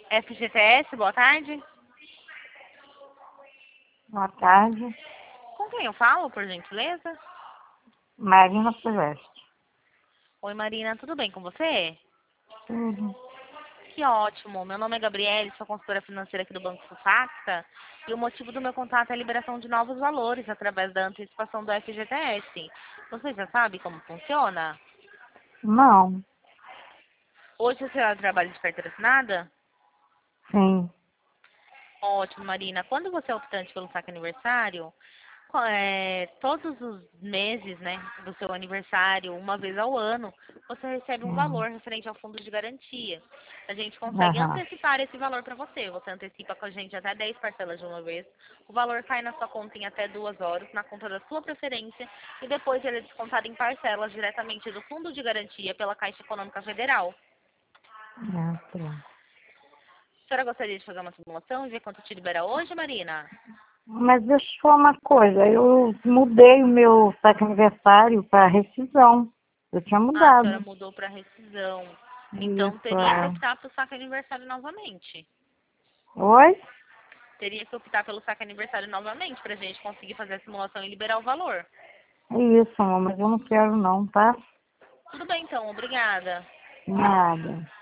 FGTS, boa tarde. Boa tarde. Com quem eu falo, por gentileza? Marina Silvestre. Oi, Marina, tudo bem com você? Tudo. Que ótimo. Meu nome é Gabriele, sou consultora financeira aqui do Banco Sufacta e o motivo do meu contato é a liberação de novos valores através da antecipação do FGTS. Você já sabe como funciona? Não. Hoje você trabalha de carteira assinada? Sim. Ótimo, Marina. Quando você é optante pelo saque aniversário, todos os meses, né, do seu aniversário, uma vez ao ano, você recebe um Uhum. valor referente ao fundo de garantia. A gente consegue Aham. antecipar esse valor para você. Você antecipa com a gente até 10 parcelas de uma vez. O valor cai na sua conta em até 2 horas, na conta da sua preferência, e depois ele é descontado em parcelas diretamente do fundo de garantia pela Caixa Econômica Federal. Tá. A senhora gostaria de fazer uma simulação e ver quanto te libera hoje, Marina? Mas deixa eu te falar uma coisa. Eu mudei o meu saque aniversário para rescisão. Eu tinha Ah, a senhora mudado. mudou para rescisão. Então Isso, teria que é. optar pelo saque aniversário novamente. Oi? Teria que optar pelo saque aniversário novamente para a gente conseguir fazer a simulação e liberar o valor. Isso, amor, mas eu não quero não, tá? Tudo bem então, obrigada. Nada.